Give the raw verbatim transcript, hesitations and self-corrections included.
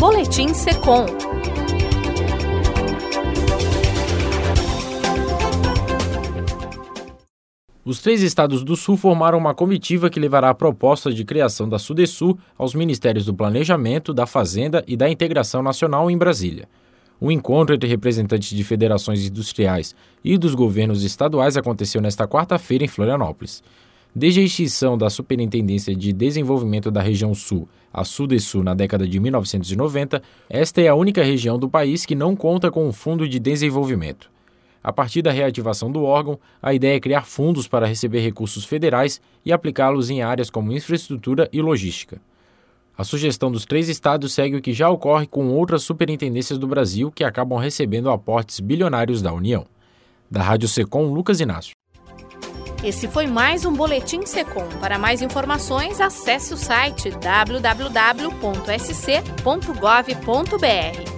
Boletim Secom. Os três estados do Sul formaram uma comitiva que levará a proposta de criação da Sudesul aos Ministérios do Planejamento, da Fazenda e da Integração Nacional em Brasília. O encontro entre representantes de federações industriais e dos governos estaduais aconteceu nesta quarta-feira em Florianópolis. Desde a extinção da Superintendência de Desenvolvimento da Região Sul, a Sudesul, na década de mil novecentos e noventa, esta é a única região do país que não conta com um fundo de desenvolvimento. A partir da reativação do órgão, a ideia é criar fundos para receber recursos federais e aplicá-los em áreas como infraestrutura e logística. A sugestão dos três estados segue o que já ocorre com outras superintendências do Brasil que acabam recebendo aportes bilionários da União. Da Rádio Secom, Lucas Inácio. Esse foi mais um Boletim Secom. Para mais informações, acesse o site w w w ponto s c ponto gov ponto b r.